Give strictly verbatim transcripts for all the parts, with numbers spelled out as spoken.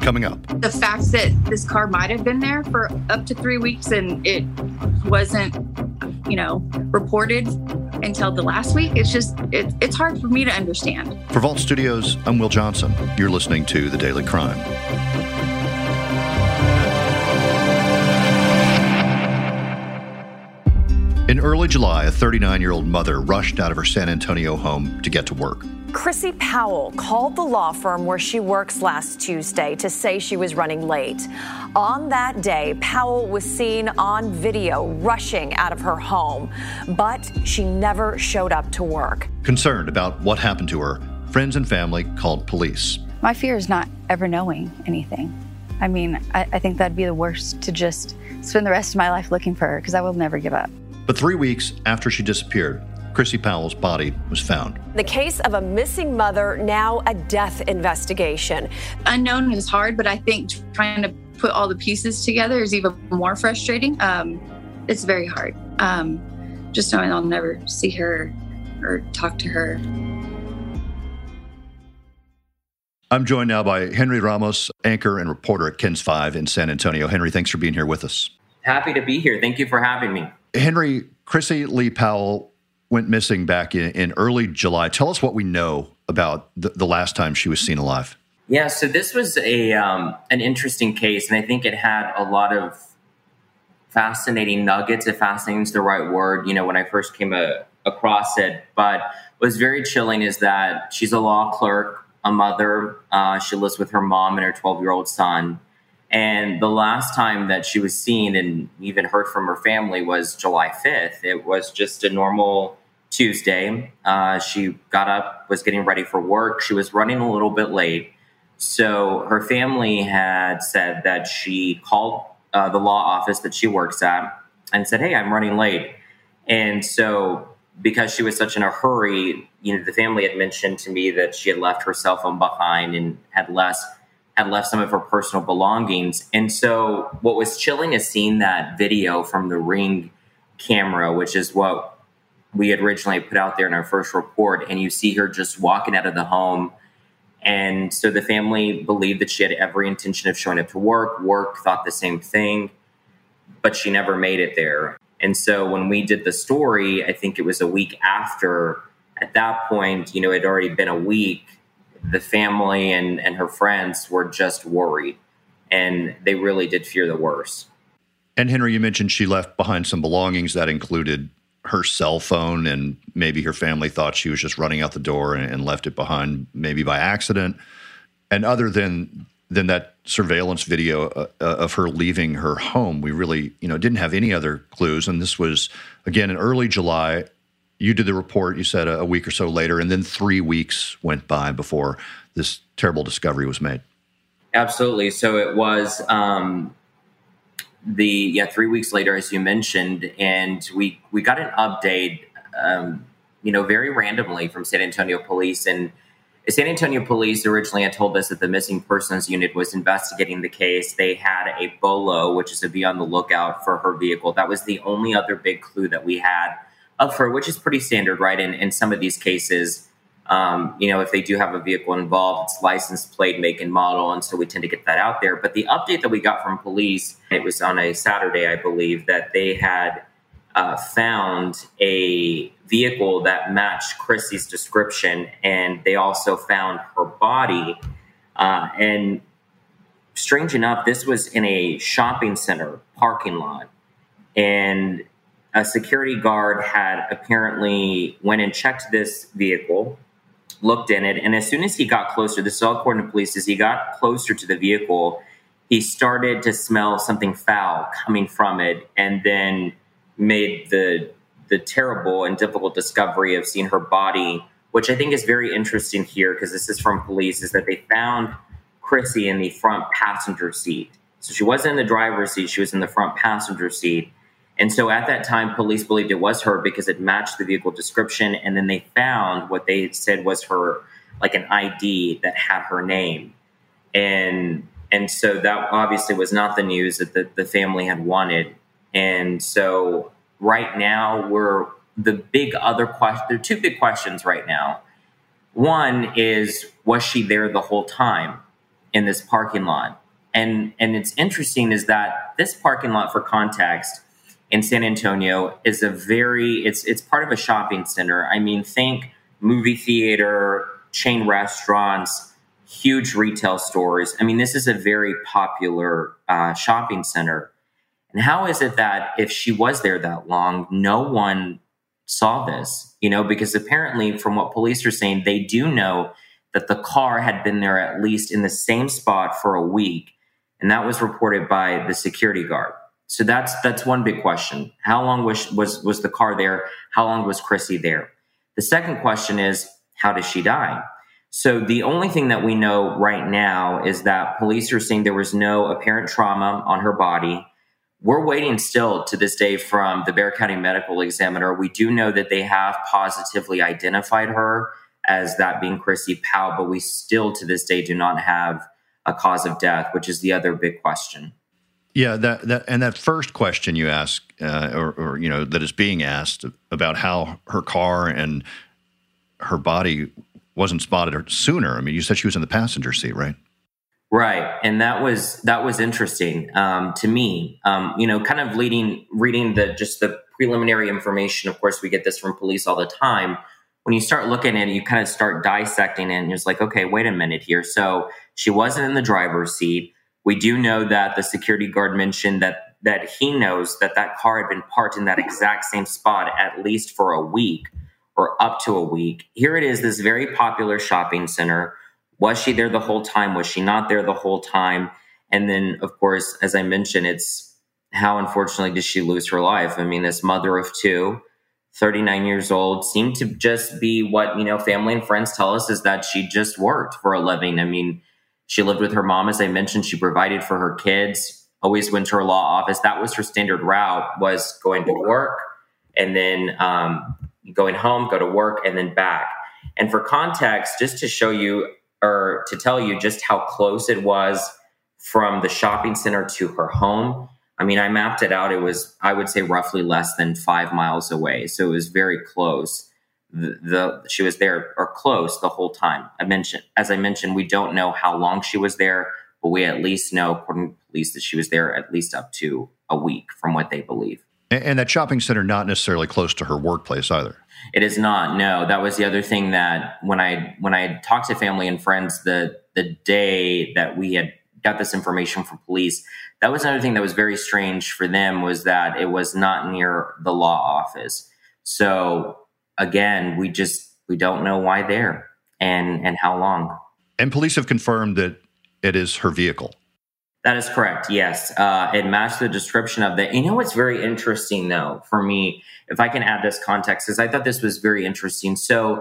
coming up. The fact that this car might have been there for up to three weeks and it wasn't, you know, reported until the last week, it's just, it, it's hard for me to understand. For Vault Studios, I'm Will Johnson. You're listening to The Daily Crime. In early July, a thirty-nine-year-old mother rushed out of her San Antonio home to get to work. Chrissy Powell called the law firm where she works last Tuesday to say she was running late. On that day, Powell was seen on video rushing out of her home, but she never showed up to work. Concerned about what happened to her, friends and family called police. My fear is not ever knowing anything. I mean, I, I think that'd be the worst, to just spend the rest of my life looking for her, because I will never give up. But three weeks after she disappeared, Chrissy Powell's body was found. The case of a missing mother, now a death investigation. Unknown is hard, but I think trying to put all the pieces together is even more frustrating. Um, it's very hard. Um, just knowing I'll never see her or talk to her. I'm joined now by Henry Ramos, anchor and reporter at KENS five in San Antonio. Henry, thanks for being here with us. Happy to be here. Thank you for having me. Henry, Chrissy Lee Powell went missing back in, in early July. Tell us what we know about the, the last time she was seen alive. Yeah, so this was a um, an interesting case, and I think it had a lot of fascinating nuggets, if fascinating is the right word, you know, when I first came a, across it. But what was very chilling is that she's a law clerk, a mother. Uh, she lives with her mom and her twelve-year-old son. And the last time that she was seen and even heard from her family was July fifth. It was just a normal Tuesday. Uh, she got up, was getting ready for work. She was running a little bit late. So her family had said that she called uh, the law office that she works at and said, hey, I'm running late. And so because she was such in a hurry, you know, the family had mentioned to me that she had left her cell phone behind and had less had left some of her personal belongings. And so what was chilling is seeing that video from the Ring camera, which is what we had originally put out there in our first report. And you see her just walking out of the home. And so the family believed that she had every intention of showing up to work. Work thought the same thing, but she never made it there. And so when we did the story, I think it was a week after, at that point, you know, it had already been a week. The family and, and her friends were just worried, and they really did fear the worst. And Henry, you mentioned she left behind some belongings that included her cell phone, and maybe her family thought she was just running out the door and, and left it behind, maybe by accident. And other than than that surveillance video uh, of her leaving her home, we really, you know, didn't have any other clues. And this was, again, in early July. You did the report, you said, a, a week or so later, and then three weeks went by before this terrible discovery was made. Absolutely. So it was um, the, yeah, three weeks later, as you mentioned, and we, we got an update, um, you know, very randomly from San Antonio Police. And San Antonio Police originally had told us that the missing persons unit was investigating the case. They had a B O L O, which is a be on the lookout for her vehicle. That was the only other big clue that we had of her, which is pretty standard, right? In, in some of these cases, um, you know, if they do have a vehicle involved, it's license plate, make and model. And so we tend to get that out there. But the update that we got from police, it was on a Saturday, I believe, that they had uh, found a vehicle that matched Chrissy's description. And they also found her body. Uh, and strange enough, this was in a shopping center parking lot. And a security guard had apparently went and checked this vehicle, looked in it, and as soon as he got closer, this is all according to police, as he got closer to the vehicle, he started to smell something foul coming from it, and then made the the terrible and difficult discovery of seeing her body, which I think is very interesting here, because this is from police, is that they found Chrissy in the front passenger seat. So she wasn't in the driver's seat, she was in the front passenger seat. And so at that time, police believed it was her because it matched the vehicle description. And then they found what they said was her, like an I D that had her name. And and so that obviously was not the news that the, the family had wanted. And so right now, we're the big other question. There are two big questions right now. One is, was she there the whole time? in this parking lot. And, and it's interesting is that this parking lot, for context, in San Antonio is a very, it's it's part of a shopping center. I mean, think movie theater, chain restaurants, huge retail stores. I mean, this is a very popular uh, shopping center. And how is it that if she was there that long, no one saw this? You know, because apparently from what police are saying, they do know that the car had been there at least in the same spot for a week. And that was reported by the security guard. So that's that's one big question. How long was was was the car there? How long was Chrissy there? The second question is, how did she die? So the only thing that we know right now is that police are saying there was no apparent trauma on her body. We're waiting still to this day from the Bexar County Medical Examiner. We do know that they have positively identified her as that being Chrissy Powell, but we still to this day do not have a cause of death, which is the other big question. Yeah, that, that and that first question you ask, uh, or, or you know, that is being asked about how her car and her body wasn't spotted sooner. I mean, you said she was in the passenger seat, right? Right, and that was that was interesting um, to me. Um, you know, kind of leading reading the just the preliminary information. Of course, we get this from police all the time. When you start looking at it, you kind of start dissecting it, and it's like, okay, wait a minute here. So she wasn't in the driver's seat. We do know that the security guard mentioned that that he knows that that car had been parked in that exact same spot at least for a week or up to a week. Here it is, this very popular shopping center. Was she there the whole time? Was she not there the whole time? And then, of course, as I mentioned, it's how unfortunately did she lose her life? I mean, this mother of two, thirty-nine years old, seemed to just be what, you know, family and friends tell us is that she just worked for a living. I mean, she lived with her mom, as I mentioned. She provided for her kids, always went to her law office. That was her standard route, was going to work and then um, going home, go to work, and then back. And for context, just to show you or to tell you just how close it was from the shopping center to her home, I mean, I mapped it out. It was, I would say, roughly less than five miles away. So it was very close. The, the she was there or close the whole time. I mentioned, as I mentioned, we don't know how long she was there, but we at least know, according to police, that she was there at least up to a week, from what they believe. And, and that shopping center not necessarily close to her workplace either. It is not. No, that was the other thing that when I when I talked to family and friends the the day that we had got this information from police, that was another thing that was very strange for them, was that it was not near the law office. So again, we just, we don't know why there and, and how long. And police have confirmed that it is her vehicle. That is correct. Yes. Uh, it matched the description of the, you know, what's very interesting though, for me, if I can add this context, because I thought this was very interesting. So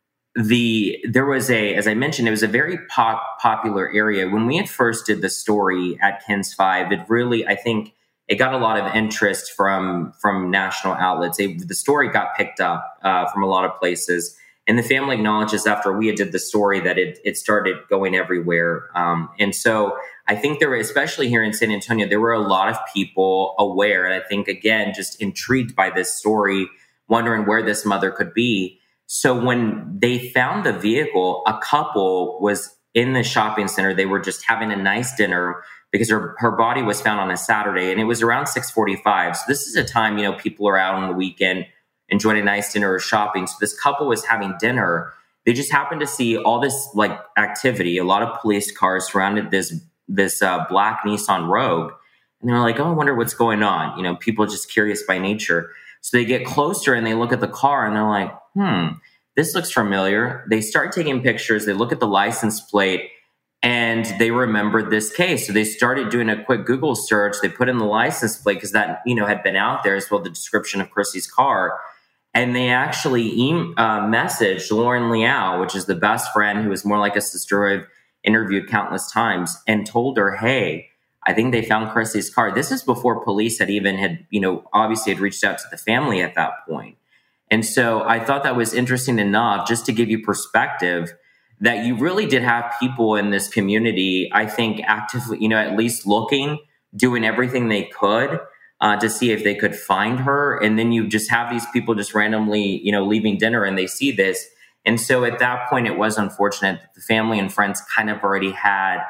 the, there was a, as I mentioned, it was a very pop, popular area. When we had first did the story at KENS five, it really, I think, it got a lot of interest from from national outlets. It, the story got picked up uh, from a lot of places. And the family acknowledges after we had did the story that it it started going everywhere. Um, and so I think there were, especially here in San Antonio, there were a lot of people aware. And I think, again, just intrigued by this story, wondering where this mother could be. So when they found the vehicle, a couple was in the shopping center. They were just having a nice dinner, because her, her body was found on a Saturday, and it was around six forty-five. So this is a time, you know, people are out on the weekend enjoying a nice dinner or shopping. So this couple was having dinner. They just happened to see all this like activity. A lot of police cars surrounded this this uh, black Nissan Rogue. And they're like, oh, I wonder what's going on. You know, people are just curious by nature. So they get closer and they look at the car and they're like, hmm, this looks familiar. They start taking pictures. They look at the license plate. And they remembered this case. So they started doing a quick Google search. They put in the license plate because that, you know, had been out there as well, the description of Chrissy's car. And they actually e- uh, messaged Lauren Liao, which is the best friend who is more like a sister I've interviewed countless times, and told her, hey, I think they found Chrissy's car. This is before police had even had, you know, obviously had reached out to the family at that point. And so I thought that was interesting enough, just to give you perspective, that you really did have people in this community, I think, actively, you know, at least looking, doing everything they could uh, to see if they could find her. And then you just have these people just randomly, you know, leaving dinner and they see this. And so at that point, it was unfortunate that the family and friends kind of already had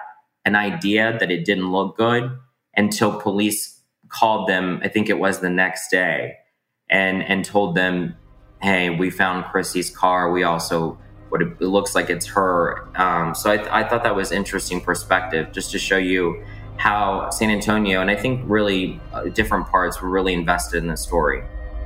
an idea that it didn't look good until police called them, I think it was the next day, and and told them, hey, we found Chrissy's car. We also, what it, it looks like it's her. Um, so I, th- I thought that was interesting perspective, just to show you how San Antonio, and I think really uh, different parts, were really invested in the story.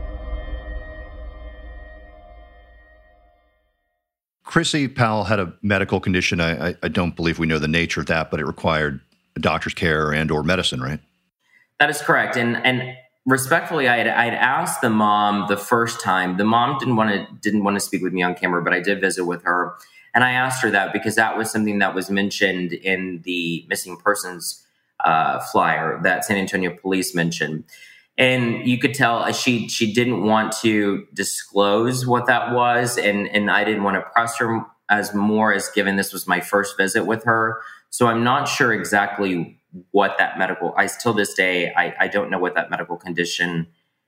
Chrissy Powell had a medical condition. I, I, I don't believe we know the nature of that, but it required a doctor's care and or medicine, right? That is correct. And and respectfully, I had, I had asked the mom the first time. The mom didn't want to didn't want to speak with me on camera, but I did visit with her. And I asked her that because that was something that was mentioned in the missing persons uh, flyer that San Antonio police mentioned. And you could tell she she didn't want to disclose what that was. And, and I didn't want to press her as more as given this was my first visit with her. So I'm not sure exactly what that medical, I still this day, I, I don't know what that medical condition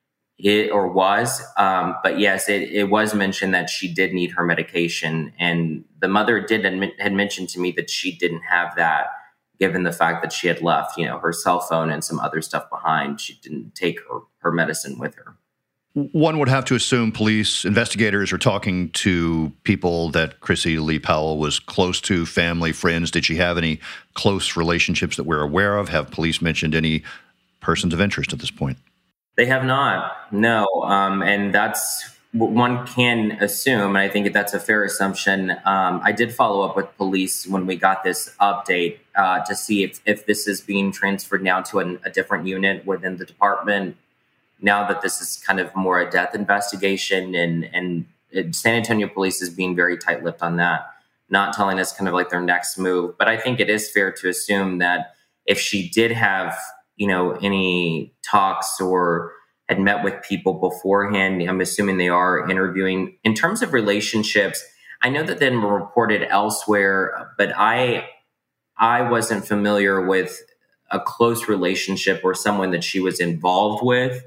it or was. Um, but yes, it, it was mentioned that she did need her medication. And the mother did admit, had mentioned to me that she didn't have that, given the fact that she had left, you know, her cell phone and some other stuff behind. She didn't take her, her medicine with her. One would have to assume police investigators are talking to people that Chrissy Lee Powell was close to, family, friends. Did she have any close relationships that we're aware of? Have police mentioned any persons of interest at this point? They have not, no. Um, and that's what one can assume, and I think that's a fair assumption. Um, I did follow up with police when we got this update uh, to see if, if this is being transferred now to an, a different unit within the department, now that this is kind of more a death investigation, and, and it, San Antonio police is being very tight-lipped on that, not telling us kind of like their next move. But I think it is fair to assume that if she did have, you know, any talks or had met with people beforehand, I'm assuming they are interviewing. In terms of relationships, I know that they were reported elsewhere, but I, I wasn't familiar with a close relationship or someone that she was involved with.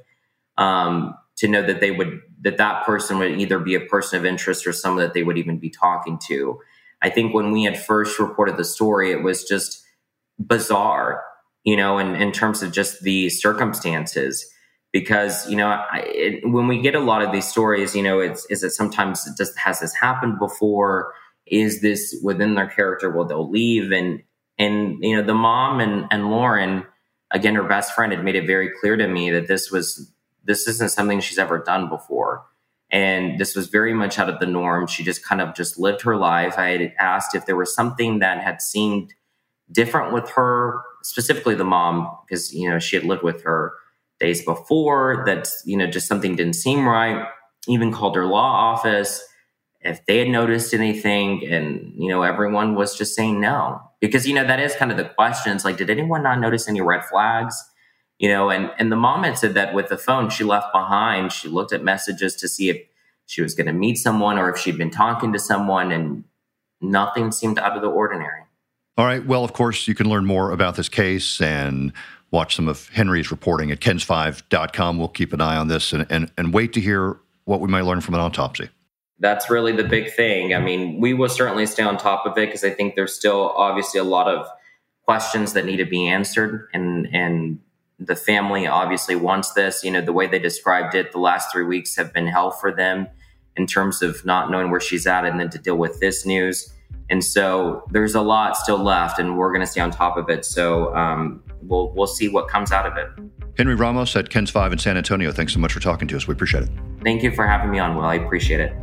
Um, to know that they would, that that person would either be a person of interest or someone that they would even be talking to. I think when we had first reported the story, it was just bizarre, you know, in, in terms of just the circumstances, because, you know, I, it, when we get a lot of these stories, you know, it's, is it sometimes it just, has this happened before? Is this within their character? Well, they'll leave. And, and, you know, the mom and, and Lauren, again, her best friend, had made it very clear to me that this was, this isn't something she's ever done before. And this was very much out of the norm. She just kind of just lived her life. I had asked if there was something that had seemed different with her, specifically the mom, because, you know, she had lived with her days before, that, you know, just something didn't seem right. Even called her law office if they had noticed anything. And, you know, everyone was just saying no. Because, you know, that is kind of the questions. Like, did anyone not notice any red flags? You know, and, and the mom had said that with the phone she left behind, she looked at messages to see if she was going to meet someone or if she'd been talking to someone, and nothing seemed out of the ordinary. All right. Well, of course, you can learn more about this case and watch some of Henry's reporting at Kens five dot com. We'll keep an eye on this and, and, and wait to hear what we might learn from an autopsy. That's really the big thing. I mean, we will certainly stay on top of it because I think there's still obviously a lot of questions that need to be answered, and and the family obviously wants this. You know, the way they described it, the last three weeks have been hell for them in terms of not knowing where she's at and then to deal with this news. And so there's a lot still left, and we're going to stay on top of it. So um, we'll we'll see what comes out of it. Henry Ramos at Kens five in San Antonio, thanks so much for talking to us. We appreciate it. Thank you for having me on, Will. I appreciate it.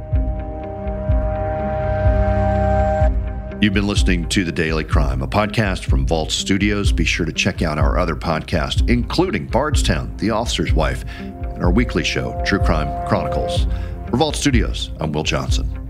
You've been listening to The Daily Crime, a podcast from Vault Studios. Be sure to check out our other podcasts, including Bardstown, The Officer's Wife, and our weekly show, True Crime Chronicles. For Vault Studios, I'm Will Johnson.